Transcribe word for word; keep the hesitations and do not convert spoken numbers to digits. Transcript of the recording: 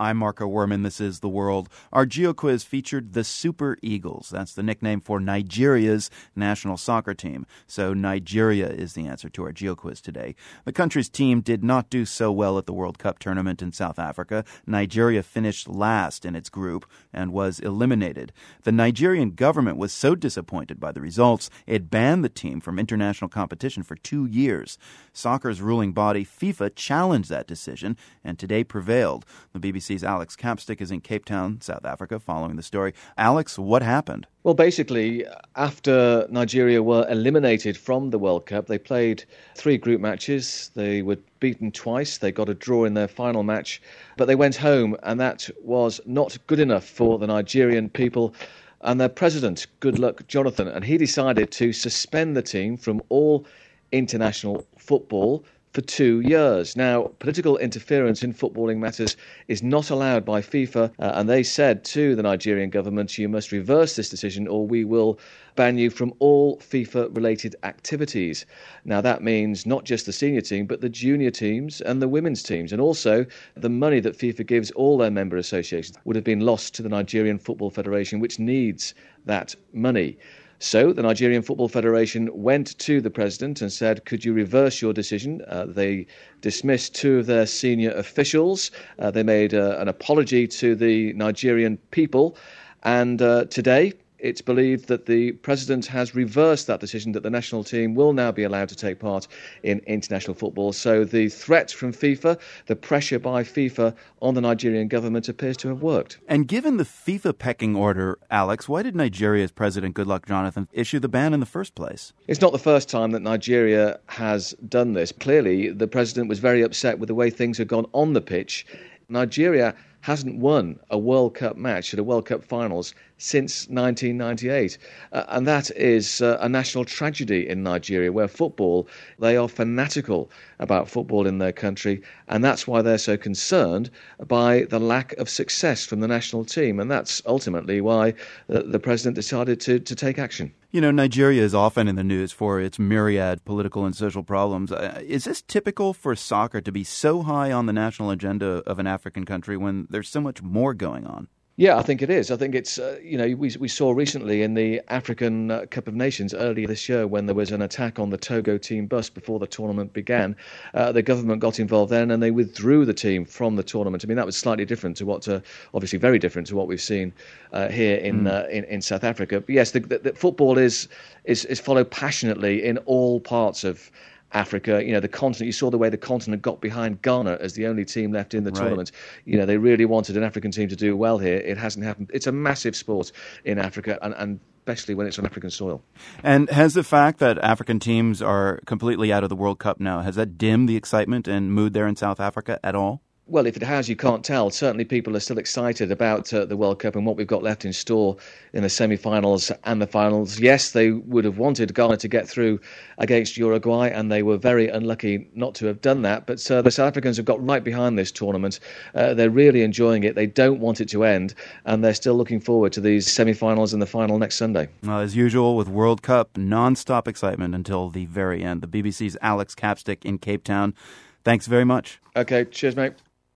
I'm Marco Werman. This is The World. Our GeoQuiz featured the Super Eagles. That's the nickname for Nigeria's national soccer team. So Nigeria is the answer to our GeoQuiz today. The country's team did not do so well at the World Cup tournament in South Africa. Nigeria finished last in its group and was eliminated. The Nigerian government was so disappointed by the results, it banned the team from international competition for two years. Soccer's ruling body, FIFA, challenged that decision and today prevailed. The B B C's Alex Capstick is in Cape Town, South Africa, following the story. Alex, what happened? Well, basically, after Nigeria were eliminated from the World Cup, they played three group matches. They were beaten twice. They got a draw in their final match, but they went home, and that was not good enough for the Nigerian people and their president, Goodluck Jonathan. And he decided to suspend the team from all international football for two years. Now, political interference in footballing matters is not allowed by FIFA, uh, and they said to the Nigerian government, you must reverse this decision or we will ban you from all FIFA-related activities. Now, that means not just the senior team, but the junior teams and the women's teams. And also, the money that FIFA gives all their member associations would have been lost to the Nigerian Football Federation, which needs that money. So the Nigerian Football Federation went to the president and said, could you reverse your decision? Uh, they dismissed two of their senior officials. Uh, they made uh, an apology to the Nigerian people. And uh, today, it's believed that the president has reversed that decision, that the national team will now be allowed to take part in international football. So the threat from FIFA, the pressure by FIFA on the Nigerian government appears to have worked. And given the FIFA pecking order, Alex, why did Nigeria's President Goodluck Jonathan issue the ban in the first place? It's not the first time that Nigeria has done this. Clearly, the president was very upset with the way things had gone on the pitch. Nigeria hasn't won a World Cup match at a World Cup finals since nineteen ninety-eight. Uh, and that is uh, a national tragedy in Nigeria, where football, they are fanatical about football in their country, and that's why they're so concerned by the lack of success from the national team. And that's ultimately why uh, the president decided to, to take action. You know, Nigeria is often in the news for its myriad political and social problems. Uh, is this typical for soccer to be so high on the national agenda of an African country when there's so much more going on? Yeah, I think it is. I think it's, uh, you know, we we saw recently in the African uh, Cup of Nations earlier this year when there was an attack on the Togo team bus before the tournament began. Uh, the government got involved then and they withdrew the team from the tournament. I mean, that was slightly different to what, uh, obviously very different to what we've seen uh, here in, mm. uh, in in South Africa. But yes, the, the, the football is, is is followed passionately in all parts of Africa. You know, the continent, you saw the way the continent got behind Ghana as the only team left in the right. tournament. You know, they really wanted an African team to do well here. It hasn't happened. It's a massive sport in Africa, and, and especially when it's on African soil. And has the fact that African teams are completely out of the World Cup now, has that dimmed the excitement and mood there in South Africa at all? Well, if it has, you can't tell. Certainly people are still excited about uh, the World Cup and what we've got left in store in the semi-finals and the finals. Yes, they would have wanted Ghana to get through against Uruguay, and they were very unlucky not to have done that. But uh, the South Africans have got right behind this tournament. Uh, they're really enjoying it. They don't want it to end, and they're still looking forward to these semi-finals and the final next Sunday. Well, as usual with World Cup, non-stop excitement until the very end. The B B C's Alex Capstick in Cape Town. Thanks very much. Okay, cheers, mate.